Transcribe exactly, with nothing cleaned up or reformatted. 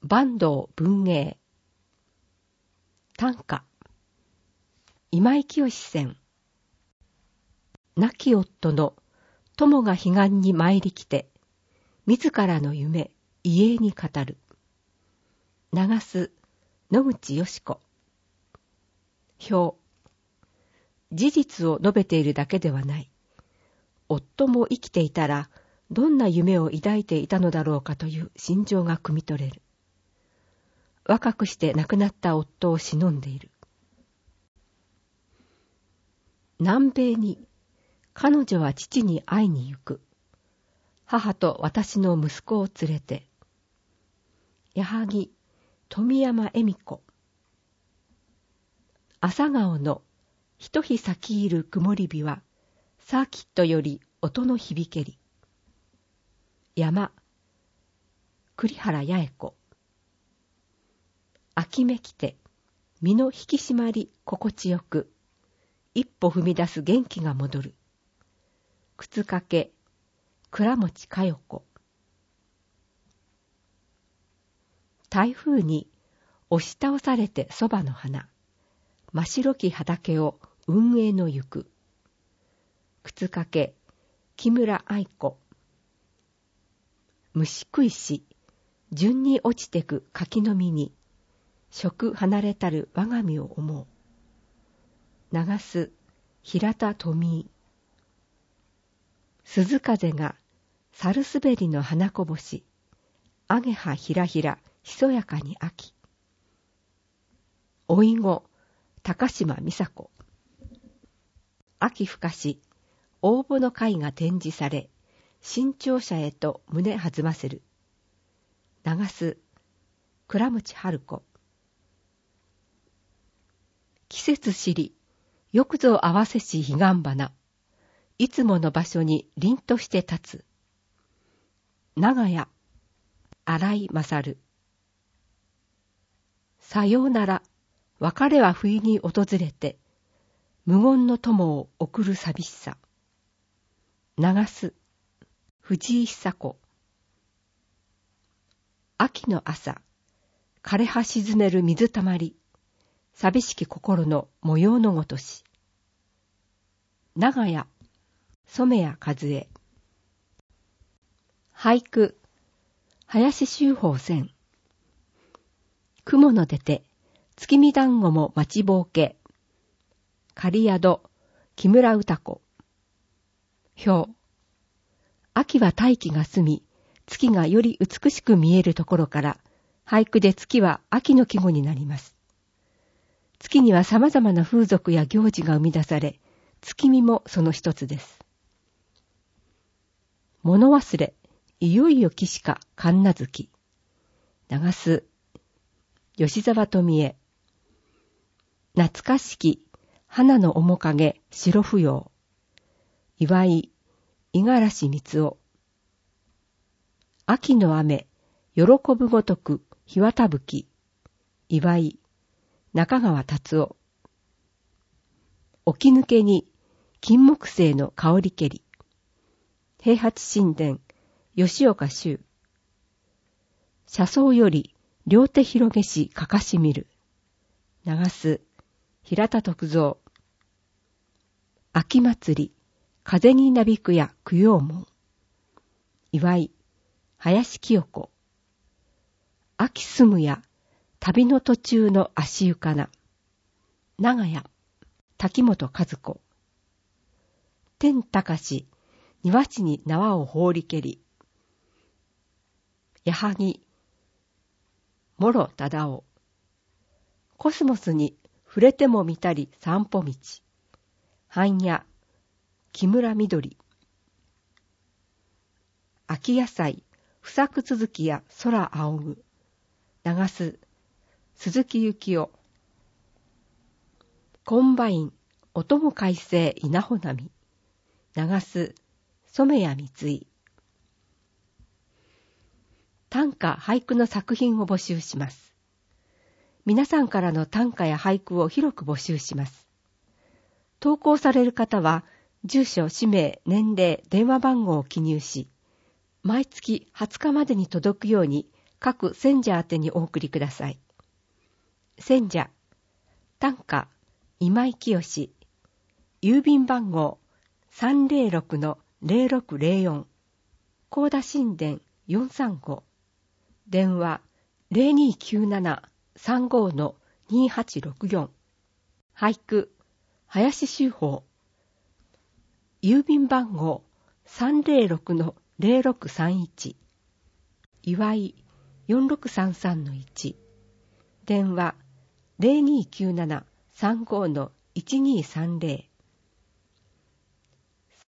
坂東文英。短歌。今井清選。亡き夫の友が彼岸に参り来て、自らの夢、遺影に語る。流す野口よし子。表。事実を述べているだけではない。夫も生きていたら、どんな夢を抱いていたのだろうかという心情が汲み取れる。若くして亡くなった夫を偲んでいる。南米に、彼女は父に会いに行く。母と私の息子を連れて。矢作富山恵美子。朝顔の一日咲き入る曇り日は、サーキットより音の響けり。山、栗原八重子。秋めきて、身の引き締まり心地よく、一歩踏み出す元気が戻る。靴掛け、倉持佳代子。台風に押し倒されてそばの花、真白き畑を運営の行く。靴掛け、木村愛子。虫食いし、順に落ちてく柿の実に、食離れたる我が身を思う。流す平田富井。鈴風が猿滑りの花こぼし、あげはひらひらひそやかに秋。おいご高島美佐子。秋深し、応募の会が展示され、新潮社へと胸弾ませる。流す倉持春子。季節知り、よくぞ合わせし彼岸花。いつもの場所に凛として立つ。長屋、新井勝。さようなら、別れは不意に訪れて、無言の友を送る寂しさ。流す、藤井久子。秋の朝、枯れ葉沈める水たまり。寂しき心の模様のごとし。長屋、染谷和恵。俳句、林秀峰選。雲の出て、月見団子も待ちぼうけ。狩宿、木村歌子。表。秋は大気が澄み、月がより美しく見えるところから、俳句で月は秋の季語になります。月には様々な風俗や行事が生み出され、月見もその一つです。物忘れ、いよいよ岸か神無月。流す、吉沢富恵。懐かしき、花の面影、白芙蓉。祝い、五十嵐光雄。秋の雨、喜ぶごとく、日渡吹き。祝い、中川達夫。起き抜けに金木犀の香りけり。平八神殿、吉岡修。車窓より両手広げしかかしみる。流す平田徳蔵。秋祭り、風になびくや供養門。祝い、林清子。秋住むや旅の途中の足湯かな。長屋、滝本和子。天高し、庭地に縄を放りけり。矢作、諸忠夫。コスモスに触れても見たり散歩道。半夜、木村緑。秋野菜、不作続きや空仰ぐ。流す、鈴木幸夫。コンバイン、音も快晴稲穂波。流す、染谷光井。短歌・俳句の作品を募集します。皆さんからの短歌や俳句を広く募集します。投稿される方は、住所、氏名、年齢、電話番号を記入し、毎月はつかまでに届くように各選者宛てにお送りください。選者、短歌、今井清、郵便番号 さんぜろろくのぜろろくぜろよん、高田新田よんさんご、電話 ゼロにーきゅうななさんごのにはちろくよん、俳句、林秀峰、郵便番号 さんぜろろくのぜろろくさんいち、祝い よんろくさんさんのいち、電話 ゼロにーきゅうななさんごのいちにーさんぜろ、